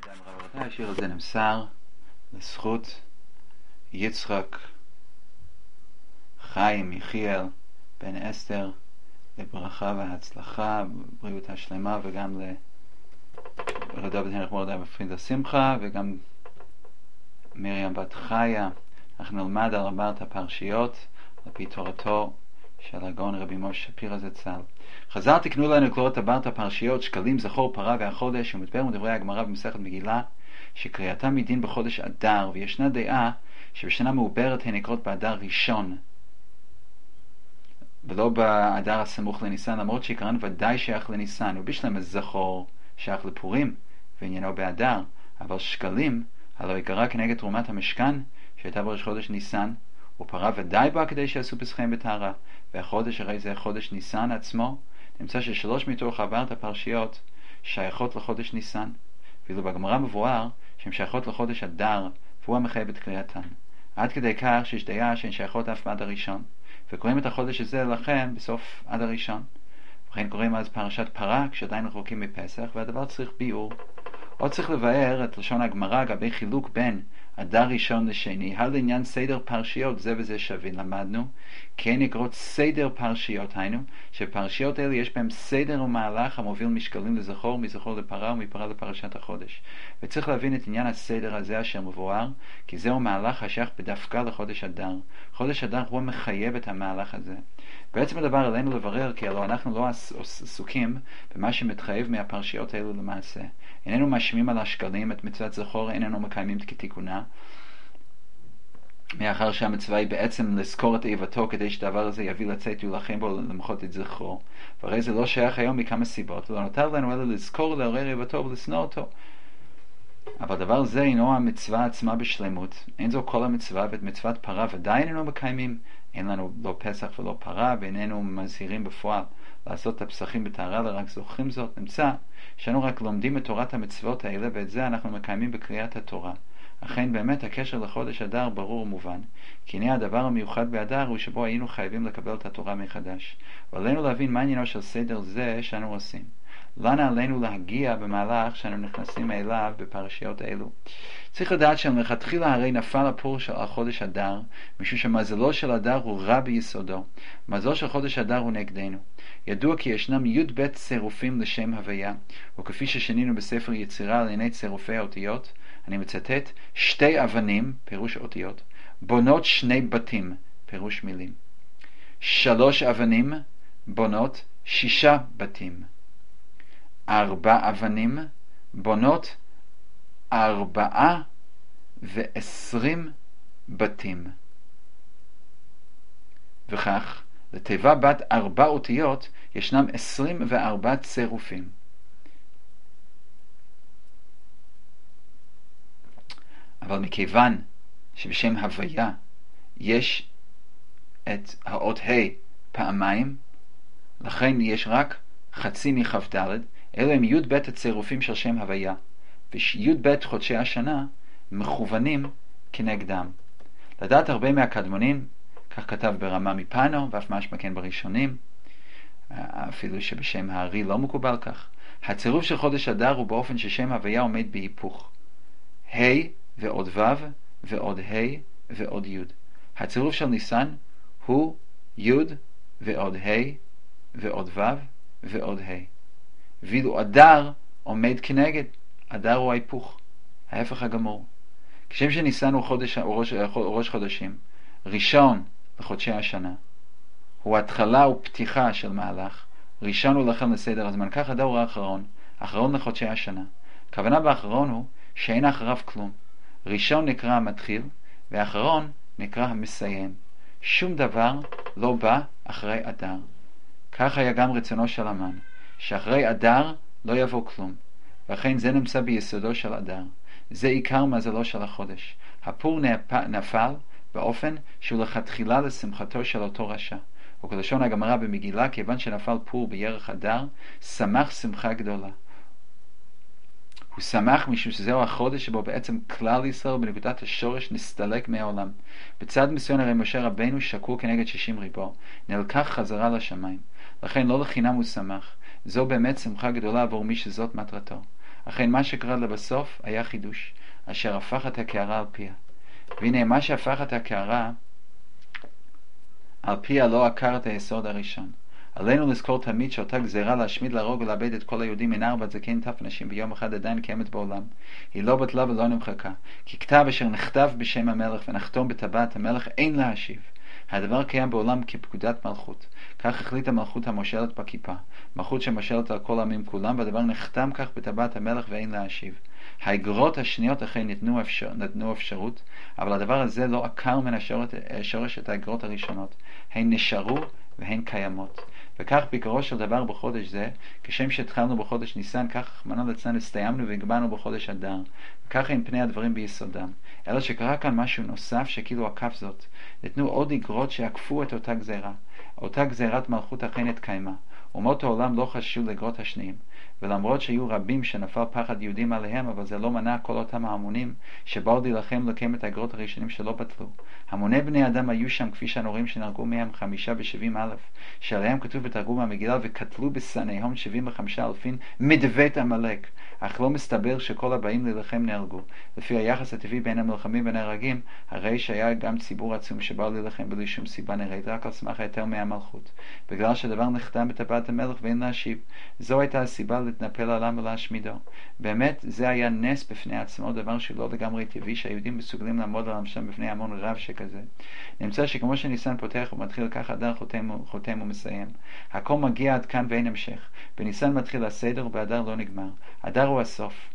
השיר הזה נמסר לזכות יצחק חיים יחיאל בן אסתר, לברכה והצלחה, בריאות השלמה, וגם לרדו בתנך מורדה בפרידה שמחה, וגם מרים בת חיה. אנחנו נלמד על ארבעת הפרשיות על פי תורתו של הגאון רבי משה שפירא זצ"ל. חז"ל תיקנו לנו לקרוא את ארבעת הפרשיות שקלים, זכור, פרה והחודש, ומדבר מדברי הגמרא במסכת מגילה שקריאתם מדין בחודש אדר, וישנה דעה שבשנה מעוברת הן נקראות באדר ראשון ולא באדר הסמוך לניסן, למרות שעיקרן ודאי שייך לניסן, ובשלם הזכור שייך לפורים ועניינו באדר, אבל שקלים הלא יקרה כנגד תרומת המשכן שהייתה בראש חודש ניסן, ופרה ודאי בה כדי שיעשו פסחיהם בטהרה, והחודש הרי זה חודש ניסן עצמו. נמצא ששלוש מתוך ארבעת הפרשיות שייכות לחודש ניסן, ואילו בגמרא מבואר שהן שייכות לחודש אדר, והוא המחייב את קריאתן, עד כדי כך שיש דעה שהן שייכות אף בעד הראשון, וקוראים את החודש הזה לכם בסוף עד הראשון. וכן קוראים אז פרשת פרה כשעדיין רחוקים מפסח, והדבר צריך ביאור. עוד צריך לבאר את לשון הגמרא לגבי חילוק בין אדר ראשון לשני, לעניין סדר פרשיות זה וזה שווין. למדנו כן נקראות סדר פרשיות, היינו שפרשיות אלה יש בהם סדר ומהלך המוביל משקלים לזכור, מזכור לפרה ומפרה לפרשת החודש, וצריך להבין את עניין הסדר הזה אשר מבואר, כי זהו מהלך השייך בדווקא לחודש אדר. חודש אדר הוא מחייב את המהלך הזה. בעצם הדבר עלינו לברר, כי הלוא אנחנו לא עסוקים במה שמתחייב מהפרשיות האלו למעשה. איננו משמיעים על השקלים את מצוות זכור, איננו מקיימים כתיקונה, מאחר שהמצווה היא בעצם לזכור את איבתו כדי שדבר הזה יביא לצאת ולהילחם בו למחות את זכרו, והרי זה לא שייך היום מכמה סיבות, ולא נותר לנו אלא לזכור לעורר איבתו ולשנוא אותו. אבל דבר זה אינו המצווה עצמה בשלמות, אין זו כל המצווה, ואת מצוות פרה ודאי איננו מקיימים. אין לנו לא פסח ולא פרה, ואיננו מזהירים בפועל לעשות את הפסחים בטהרה, רק זוכרים זאת. נמצא שאנו רק לומדים את תורת המצוות האלה, ואת זה אנחנו מקיימים בקריאת התורה. אכן באמת הקשר לחודש אדר ברור ומובן, כי הנה הדבר המיוחד באדר הוא שבו היינו חייבים לקבל את התורה מחדש, ועלינו להבין מה עניינו של סדר זה שאנו עושים. למה עלינו להגיע במהלך שאנו נכנסים אליו בפרשיות אלו? צריך לדעת שמלכתחילה הרי נפל הפור של חודש אדר, משום שמזלו של אדר הוא רע ביסודו. מזלו של חודש אדר הוא נגדנו. ידוע כי ישנם י"ב צירופים לשם הוויה, וכפי ששנינו בספר יצירה על עיני צירופי האותיות, אני מצטט, 2 אבנים, פירוש אותיות, בונות 2 בתים, פירוש מילים. 3 אבנים בונות 6 בתים. 4 אבנים בונות 24 בתים. וכך, לתיבה בת 4 אותיות ישנם 24 צירופים. אבל מכיוון שבשם הוויה יש את האות ה' פעמיים, לכן יש רק חצי מכ"ד, אלו הם י"ב הצירופים של שם הוויה, וי"ב חודשי השנה מכוונים כנגדם. לדעת הרבה מהקדמונים, כך כתב ברמה מפנו, ואף משמע כן בראשונים, אפילו שבשם הארי לא מקובל כך. הצירוף של חודש אדר הוא באופן ששם הוויה עומד בהיפוך, ה' ועוד ו' ועוד ה' ועוד י'. הצירוף של ניסן הוא י' ועוד ה' ועוד ו' ועוד ה'. ואילו אדר עומד כנגד, אדר הוא ההיפוך, ההפך הגמור. כשם שניסן הוא ראש חודשים, ראשון לחודשי השנה, הוא התחלה ופתיחה של מהלך. ראשון הוא לכם לסדר הזמן, כך אדר הוא האחרון, אחרון לחודשי השנה. הכוונה באחרון הוא שאין אחריו כלום. ראשון נקרא המתחיל, והאחרון נקרא המסיים. שום דבר לא בא אחרי אדר. כך היה גם רצונו של המן, שאחרי אדר לא יבוא כלום, ואכן זה נמצא ביסודו של אדר. זה עיקר מזלו של החודש. הפור נפל באופן שהוא לכתחילה לשמחתו של אותו רשע, וכלשון הגמרא במגילה, כיוון שנפל פור בירח אדר, שמח שמחה גדולה. הוא שמח משום שזהו החודש שבו בעצם כלל ישראל בנקודת השורש נסתלק מהעולם. בצד מסוים הרי משה רבינו שקוע כנגד 60 ריבו, נלקח חזרה לשמיים, לכן לא לחינם הוא שמח. זו באמת שמחה גדולה עבור מי שזאת מטרתו. אכן מה שקרה לבסוף היה חידוש, אשר הפך את הקערה על פיה. והנה מה שהפך את הקערה על פיה לא עקר את היסוד הראשון. עלינו לזכור תמיד שאותה גזירה להשמיד, להרוג ולאבד את כל היהודים מנער ועד זקן טף נשים ביום אחד עדיין קיימת בעולם. היא לא בטלה ולא נמחקה, כי כתב אשר נכתב בשם המלך ונחתום בטבעת המלך אין להשיב. הדבר קיים בעולם כפקודת מלכות. כך החליטה מלכות המושלת בכיפה, מלכות שמושלת על כל העמים כולם, והדבר נחתם כך בטבעת המלך ואין להשיב. האגרות השניות אכן נתנו אפשרות, אבל הדבר הזה לא עקר מן השורש את האגרות הראשונות. הן נשארו והן קיימות. וכך בעיקרו של דבר בחודש זה, כשם שהתחלנו בחודש ניסן, כך רחמנא ליצלן הסתיימנו והגבלנו בחודש אדר. וכך הם פני הדברים ביסודם. אלא שקרה כאן משהו נוסף שכאילו עקף זאת. נתנו עוד אגרות שעקפו את אותה גזירה. אותה גזירת מלכות אכן התקיימה. אומות העולם לא חששו לאגרות השניים. ולמרות שהיו רבים שנפל פחד יהודים עליהם, אבל זה לא מנע כל אותם ההמונים שבאו להילחם לקיים את האגרות הראשונים שלא בטלו. המוני בני אדם היו שם, כפי שאנו רואים שנהרגו מהם 75,000, שעליהם כתוב בתרגום המגילה, וקטלו בשנאיהם 75,000 מדבית עמלק. אך לא מסתבר שכל הבאים להילחם נהרגו. לפי היחס הטבעי בין המלחמים ונהרגים, הרי שהיה גם ציבור עצום שבאו להילחם בלי שום סיבה נראית, רק על סמך היתר מהמלכות. בגלל שהדבר נחתם בטבעת המלך ואין להשיב. זו הייתה הסיבה להתנפל עליו ולהשמידו. באמת זה היה נס בפני עצמו, דבר שלא לגמרי טבעי שהיהודים מסוגלים לעמוד על המשם בפני המון רב שכזה. נמצא שכמו שניסן פותח ומתחיל, כך אדר חותם ומסיים. הכל מגיע עד כאן ואין המשך. בניסן מתחיל הסדר ובאדר לא נגמר. אדר הוא הסוף.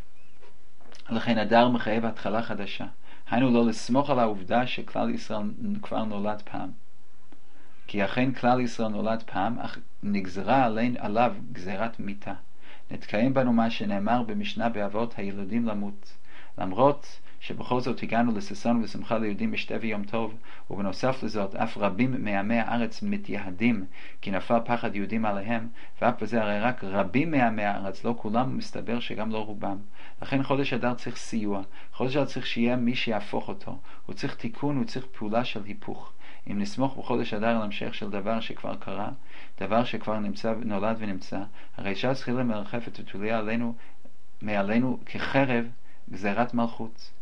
לכן אדר מחייב התחלה חדשה. היינו לא לסמוך על העובדה שכלל ישראל כבר נולד פעם. כי אכן כלל ישראל נולד פעם, אך נגזרה עליו גזירת מיתה. נתקיים בנו מה שנאמר במשנה באבות, הילודים למות. למרות שבכל זאת הגענו לששון ושמחה ליהודים בשתי ויום טוב, ובנוסף לזאת אף רבים מעמי הארץ מתייהדים כי נפל פחד יהודים עליהם, ואף בזה הרי רק רבים מעמי הארץ, לא כולם, מסתבר שגם לא רובם. לכן חודש אדר צריך סיוע, חודש אדר צריך שיהיה מי שיהפוך אותו, הוא צריך תיקון, הוא צריך פעולה של היפוך. אם נסמוך בחודש אדר על המשך של דבר שכבר קרה, דבר שכבר נולד ונמצא, הרי שאז תחילה מרחפת ותוליה מעלינו כחרב גזירת מלכות.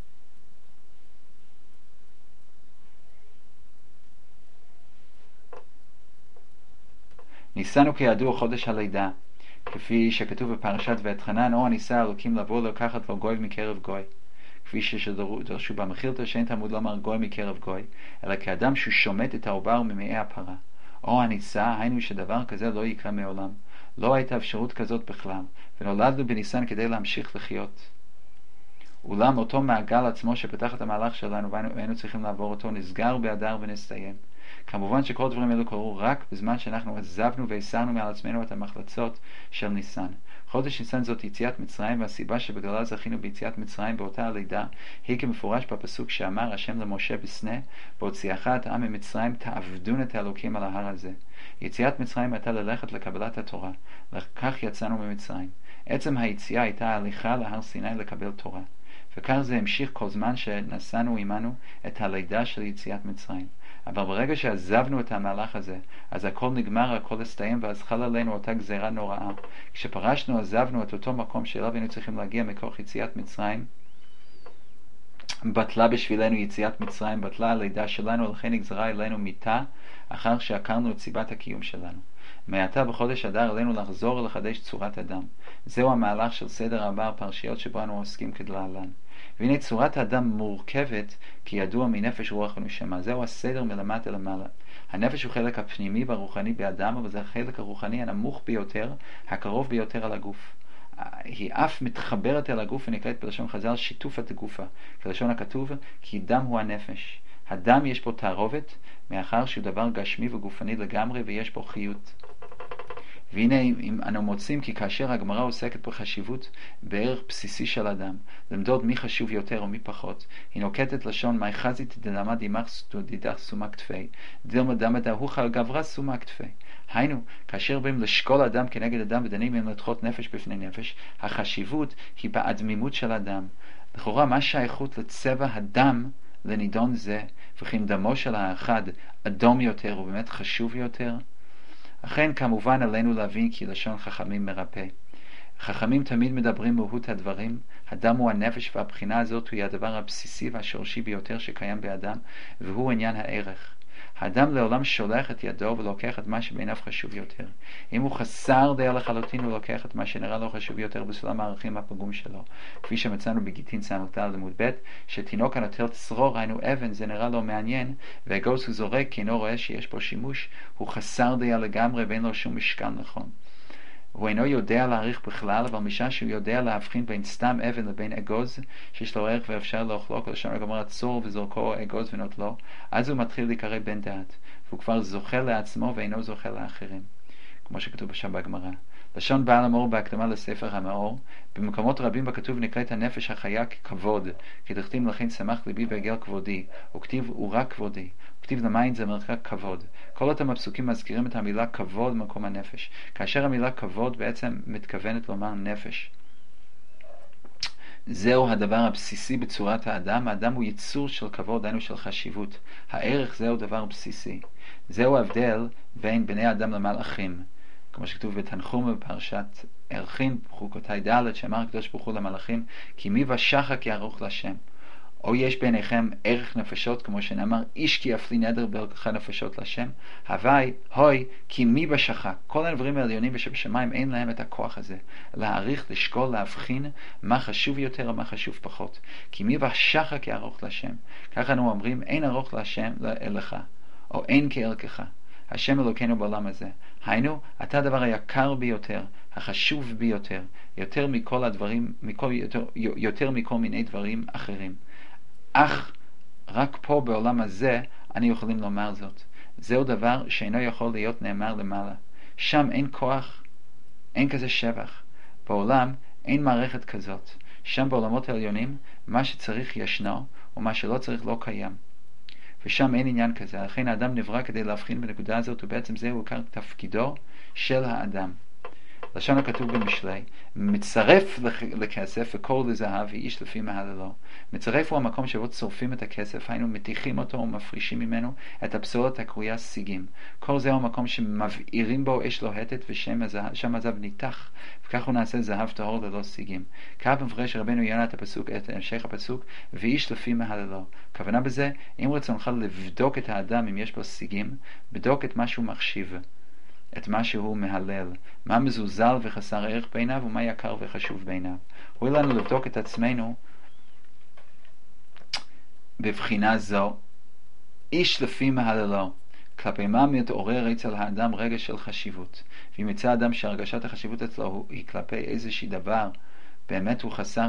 ניסן הוא כידוע חודש הלידה, כפי שכתוב בפרשת ואתחנן, או הניסה אלוקים לבוא לקחת לו גוי מקרב גוי. כפי שדרשו במחילתא שאין תלמוד לומר גוי מקרב גוי, אלא כאדם שהוא שומט את העובר ממעי הפרה. או הניסה, היינו שדבר כזה לא יקרה מעולם. לא הייתה אפשרות כזאת בכלל, ונולדנו בניסן כדי להמשיך לחיות. אולם אותו מעגל עצמו שפתח את המהלך שלנו והיינו צריכים לעבור אותו, נסגר באדר ונסתיים. כמובן שכל דברים אלו קרו רק בזמן שאנחנו עזבנו והסרנו מעל עצמנו את המחלצות של ניסן. חודש ניסן זאת יציאת מצרים, והסיבה שבגללה זכינו ביציאת מצרים באותה הלידה היא כמפורש בפסוק שאמר השם למשה בסנה, בהוציאך את העם ממצרים תעבדון את האלוקים על ההר הזה. יציאת מצרים הייתה ללכת לקבלת התורה, לכך יצאנו ממצרים. עצם היציאה הייתה ההליכה להר סיני לקבל תורה, וכך זה המשיך כל זמן שנשאנו עמנו את הלידה של יציאת מצרים. אבל ברגע שעזבנו את המהלך הזה, אז הכל נגמר, הכל הסתיים, ואז חלה עלינו אותה גזירה נוראה. כשפרשנו, עזבנו את אותו מקום שאליו היינו צריכים להגיע מכוח יציאת מצרים. בטלה בשבילנו יציאת מצרים, בטלה הלידה שלנו, לכן נגזרה אלינו מיתה, אחר שעקרנו את סיבת הקיום שלנו. מעתה בחודש אדר עלינו לחזור ולחדש צורת אדם. זהו המהלך של סדר הבא הפרשיות שבו אנו עוסקים כדלהלן. והנה צורת האדם מורכבת כי ידוע מנפש רוח ונשמה. זהו הסדר מלמטה למעלה. הנפש הוא חלק הפנימי והרוחני באדם, אבל זה החלק הרוחני הנמוך ביותר, הקרוב ביותר על הגוף. היא אף מתחברת אל הגוף ונקראת בלשון חז"ל שיתופת גופה, כלשון הכתוב כי דם הוא הנפש. הדם יש בו תערובת מאחר שהוא דבר גשמי וגופני לגמרי ויש בו חיות. והנה אם אנו מוצאים כי כאשר הגמרא עוסקת בחשיבות בערך בסיסי של אדם, למדוד מי חשוב יותר או מי פחות, היא נוקטת לשון מי חזית דלמה דימך דידך סומה כתפי, דלמה דמה דהוך על גברה סומה כתפי. היינו, כאשר באים לשקול אדם כנגד אדם ודנים מהם לדחות נפש בפני נפש, החשיבות היא באדמימות של אדם. לכאורה מה שייכות לצבע הדם לנידון זה, וכן דמו של האחד אדום יותר ובאמת חשוב יותר? אכן כמובן עלינו להבין כי לשון חכמים מרפא. חכמים תמיד מדברים מהות הדברים. הדם הוא הנפש, והבחינה הזאת היא הדבר הבסיסי והשורשי ביותר שקיים באדם, והוא עניין הערך. האדם לעולם שולח את ידו ולוקח את מה שבעיניו חשוב יותר. אם הוא חסר דעה לחלוטין, הוא לוקח את מה שנראה לו חשוב יותר בסולם הערכים הפגום שלו. כפי שמצאנו בגיטין ס"ד עמוד ב', שתינוק הנוטל צרור, היינו אבן, זה נראה לו מעניין, ואגוז הוא זורק כי אינו רואה שיש פה שימוש, הוא חסר דעה לגמרי ואין לו שום משקל נכון. הוא אינו יודע להעריך בכלל, אבל משעה שהוא יודע להבחין בין סתם אבן לבין אגוז, שיש לו ערך ואפשר לאוכלו, כל השם גמר צור וזורקו אגוז ונוטלו, אז הוא מתחיל להיקרא בן דעת, והוא כבר זוכה לעצמו ואינו זוכה לאחרים, כמו שכתוב שם בגמרא. לשון בעל המאור בהקדמה לספר המאור, במקומות רבים בכתוב נקראת הנפש החיה ככבוד, כי דכתיב לכן שמח ליבי והגל כבודי, וכתיב הוא רק כבודי, וכתיב למיין זה מרחק כבוד. כל אותם הפסוקים מזכירים את המילה כבוד במקום הנפש, כאשר המילה כבוד בעצם מתכוונת לומר נפש. זהו הדבר הבסיסי בצורת האדם. האדם הוא יצור של כבוד, דהיינו של חשיבות. הערך זהו דבר בסיסי. זהו ההבדל בין בני האדם למלאכים. כמו שכתוב בתנחום בפרשת ערכין, חוקותיי ד', שאמר הקדוש ברוך הוא למלאכים, כי מי ושחק יערוך לשם. או יש ביניכם ערך נפשות, כמו שנאמר, איש כי יפלי נדר בערכך נפשות לשם. הווי, הוי, כי מי בשחק. כל הדברים העליונים ושבשמיים אין להם את הכוח הזה. להעריך, לשקול, להבחין מה חשוב יותר או מה חשוב פחות. כי מי בשחק יערוך לשם. ככה אנו אומרים, אין ערוך לשם לך, או אין כערכך. השם אלוקינו בעולם הזה. היינו, אתה הדבר היקר ביותר, החשוב ביותר, יותר מכל הדברים, יותר מכל מיני דברים אחרים. אך רק פה בעולם הזה אני יכולים לומר זאת. זהו דבר שאינו יכול להיות נאמר למעלה. שם אין כוח, אין כזה שבח. בעולם אין מערכת כזאת. שם בעולמות העליונים מה שצריך ישנו ומה שלא צריך לא קיים. ושם אין עניין כזה. לכן האדם נברא כדי להבחין בנקודה הזאת, ובעצם זהו עיקר תפקידו של האדם. לשון הכתוב במשלי, מצרף לכסף וכל לזהב ואיש לפי מהללו. מצרף הוא המקום שבו צורפים את הכסף, היינו מתיחים אותו ומפרישים ממנו את הפסולת הקרויה סיגים. כל זהו המקום שמבעירים בו אש לוהטת ושם הזהב ניתח, וכך הוא נעשה זהב טהור ללא סיגים. כך מפרש רבנו יונה את המשך הפסוק, ואיש לפי מהללו. הכוונה בזה, אם רצונך לבדוק את האדם אם יש בו סיגים, בדוק את מה שהוא מחשיב, את מה שהוא מהלל, מה מזוזל וחסר ערך בעיניו ומה יקר וחשוב בעיניו. הוא לנו לבדוק את עצמנו בבחינה זו, איש לפי מהללו, כלפי מה מתעורר אצל האדם רגש של חשיבות. ואם יצא האדם שהרגשת החשיבות אצלו היא כלפי איזושהי דבר באמת הוא חסר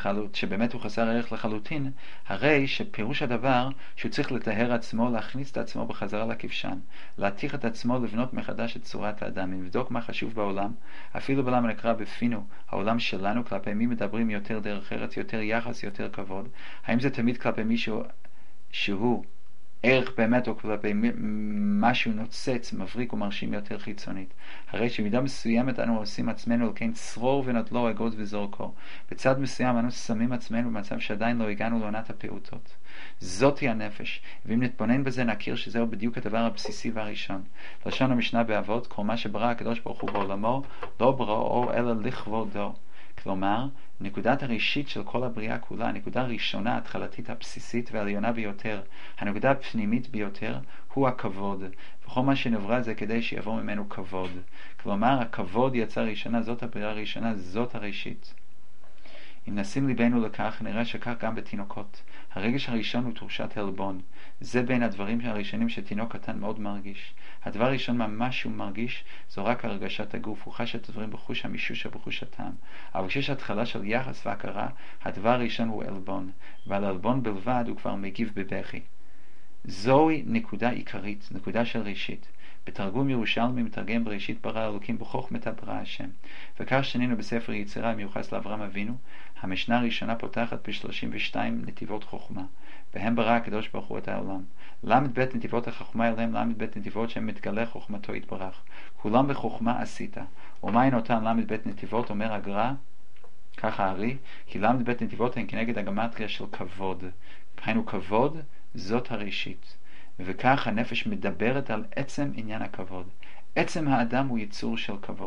ערך לחלוטין, הרי שפירוש הדבר שהוא צריך לטהר עצמו, להכניס את עצמו בחזרה לכבשן, להתיך את עצמו, לבנות מחדש את צורת האדם. אם נבדוק מה חשוב בעולם, אפילו בעולם הנקרא בפינו, העולם שלנו, כלפי מי מדברים יותר דרך ארץ, יותר יחס, יותר כבוד, האם זה תמיד כלפי מישהו שהוא ערך באמת, או כלפי משהו נוצץ, מבריק ומרשים יותר חיצונית? הרי שמידה מסוימת אנו עושים עצמנו לכן צרור ונטלו אגוז וזורקו. בצד מסוים אנו שמים עצמנו במצב שעדיין לא הגענו לעונת הפעוטות. זאתי הנפש, ואם נתבונן בזה נכיר שזהו בדיוק הדבר הבסיסי והראשון. לשון המשנה באבות, כל מה שברא הקדוש ברוך הוא בעולמו, לא בראו אלא לכבודו. כלומר, נקודת הראשית של כל הבריאה כולה, הנקודה הראשונה, ההתחלתית, הבסיסית והעליונה ביותר, הנקודה הפנימית ביותר, הוא הכבוד. וכל מה שנברא זה כדי שיבוא ממנו כבוד. כלומר, הכבוד יצא ראשונה, זאת הבריאה הראשונה, זאת הראשית. אם נשים ליבנו לכך, נראה שכך גם בתינוקות. הרגש הראשון הוא תחושת עלבון. זה בין הדברים הראשונים שתינוק קטן מאוד מרגיש. הדבר הראשון ממש שהוא מרגיש, זו רק הרגשת הגוף. הוא חש את הדברים בחוש המישוש ובחוש הטעם. אבל כשיש התחלה של יחס והכרה, הדבר הראשון הוא עלבון. ועל עלבון בלבד הוא כבר מגיב בבכי. זוהי נקודה עיקרית, נקודה של ראשית. בתרגום ירושלמי מתרגם בראשית ברא אלוקים בחוכמת ברא השם. וכך שנינו בספר יצירה מיוחס לאברהם אבינו, המשנה הראשונה פותחת ב32 נתיבות חוכמה. בהם ברא הקדוש ברוך הוא את העולם. למד בית נתיבות החוכמה אליהם, למד בית נתיבות שהם מתגלה חוכמתו יתברך. כולם בחוכמה עשית. ומהי נותן למד בית נתיבות, אומר הגר"א, ככה הרי, כי למד בית נתיבות הן כנגד הגמטריה של כבוד. היינו כבוד, זאת הראשית. וכך הנפש מדברת על עצם עניין הכבוד. עצם האדם הוא יצור של כבוד.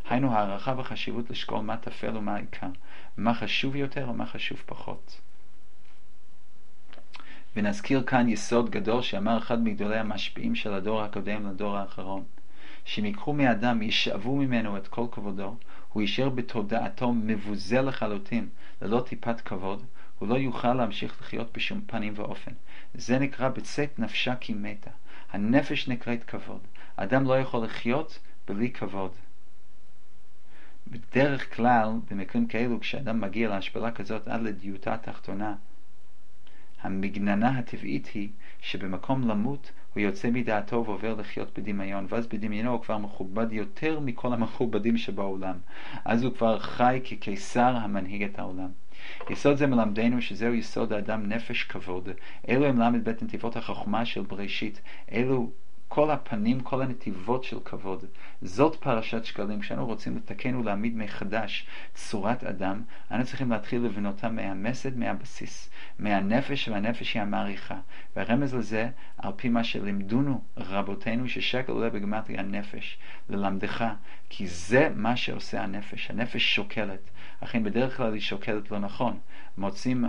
היינו הערכה וחשיבות לשקול מה תפל ומה העיקר, מה חשוב יותר ומה חשוב פחות. ונזכיר כאן יסוד גדול שאמר אחד מגדולי המשפיעים של הדור הקודם לדור האחרון, שאם ייקחו מאדם, ישאבו ממנו את כל כבודו, הוא יישאר בתודעתו מבוזה לחלוטין, ללא טיפת כבוד, הוא לא יוכל להמשיך לחיות בשום פנים ואופן. זה נקרא בצאת נפשה כי מתה. הנפש נקראת כבוד. אדם לא יכול לחיות בלי כבוד. בדרך כלל, במקרים כאלו, כשאדם מגיע להשפלה כזאת עד לדיוטה התחתונה, המגננה הטבעית היא שבמקום למות הוא יוצא מדעתו ועובר לחיות בדמיון, ואז בדמיונו הוא כבר מכובד יותר מכל המכובדים שבעולם. אז הוא כבר חי כקיסר המנהיג את העולם. יסוד זה מלמדנו שזהו יסוד האדם נפש כבוד. אלו הם למד בית נתיבות החוכמה של בראשית. אלו כל הפנים, כל הנתיבות של כבוד. זאת פרשת שקלים. כשאנו רוצים לתקן ולהעמיד מחדש צורת אדם, אנו צריכים להתחיל לבנותה מהמסד, מהבסיס, מהנפש, והנפש היא המעריכה. והרמז לזה, על פי מה שלימדונו רבותינו, ששקל עולה בגימטריה הנפש, ללמדך, כי זה מה שעושה הנפש. הנפש שוקלת. אכן בדרך כלל היא שוקלת לא נכון. מוצאים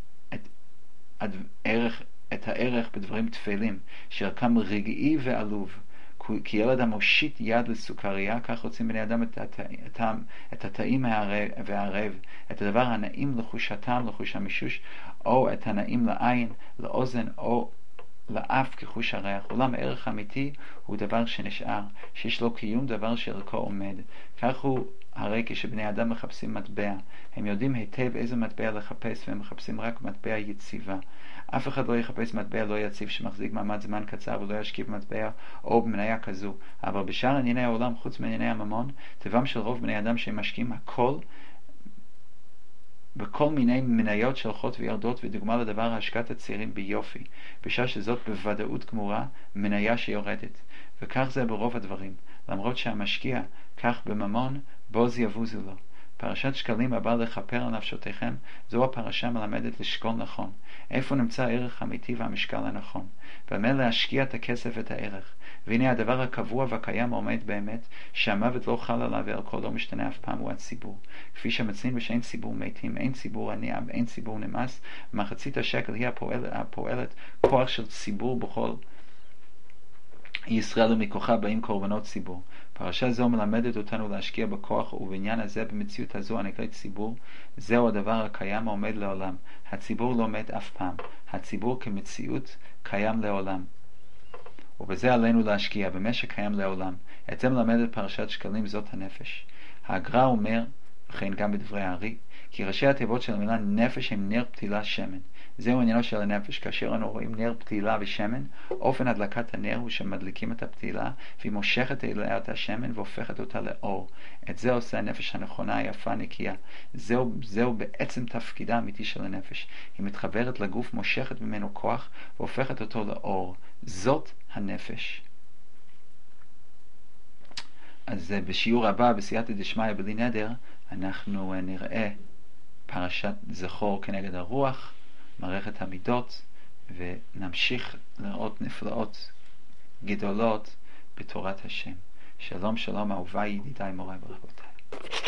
את הערך בדברים תפלים, שערכם רגעי ועלוב. כי ילד המושיט יד לסוכריה, כך רוצים בני אדם את הטעים והערב, את הדבר הנעים לחוש הטעם, לחוש המישוש, או את הנעים לעין, לאוזן, או לאף כחוש הריח. אולם הערך האמיתי הוא דבר שנשאר, שיש לו קיום, דבר שערכו עומד. כך הוא הרי כשבני אדם מחפשים מטבע, הם יודעים היטב איזה מטבע לחפש, והם מחפשים רק מטבע יציבה. אף אחד לא יחפש מטבע לא יציב שמחזיק מעמד זמן קצר ולא ישקיף מטבע או במניה כזו. אבל בשאר ענייני העולם, חוץ מענייני הממון, טבעם של רוב בני אדם שהם משקיעים הכל בכל מיני מניות שהולכות וירדות, ודוגמה לדבר השקעת הצעירים ביופי, בשעה שזאת בוודאות גמורה מניה שיורדת. וכך זה ברוב הדברים, למרות שהמשקיע כך בממון בוז יבוזו לו. פרשת שקלים הבא לכפר על נפשותיכם, זו הפרשה מלמדת לשקול נכון. איפה נמצא הערך האמיתי והמשקל הנכון? במה להשקיע את הכסף ואת הערך. והנה הדבר הקבוע והקיים עומד באמת, שהמוות לא חל עליו וערכו לא משתנה אף פעם, הוא הציבור. כפי שמצינו שאין ציבור מתים, אין ציבור עני, אין ציבור נמאס, מחצית השקל היא הפועלת כוח של ציבור בכל ישראל, ומכוחה באים קורבנות ציבור. פרשה זו מלמדת אותנו להשקיע בכוח, ובעניין הזה, במציאות הזו הנקראת ציבור, זהו הדבר הקיים העומד לעולם. הציבור לא מת אף פעם. הציבור כמציאות קיים לעולם. ובזה עלינו להשקיע, במה שקיים לעולם. את זה מלמדת פרשת שקלים, זאת הנפש. הגר"א אומר, וכן גם בדברי הארי, כי ראשי התיבות של המילה נפש הם נר פתילה שמן. זהו עניינו של הנפש. כאשר אנו רואים נר פתילה ושמן, אופן הדלקת הנר הוא שמדליקים את הפתילה, והיא מושכת אליה את השמן והופכת אותה לאור. את זה עושה הנפש הנכונה, היפה, נקייה. זהו בעצם תפקידה האמיתי של הנפש. היא מתחברת לגוף, מושכת ממנו כוח והופכת אותו לאור. זאת הנפש. אז בשיעור הבא, בסייעתא דשמיא בלי נדר, אנחנו נראה פרשת זכור כנגד הרוח, מערכת המידות, ונמשיך לראות נפלאות גדולות בתורת השם. שלום שלום אהוביי, ידידיי, מוריי ורבותיי.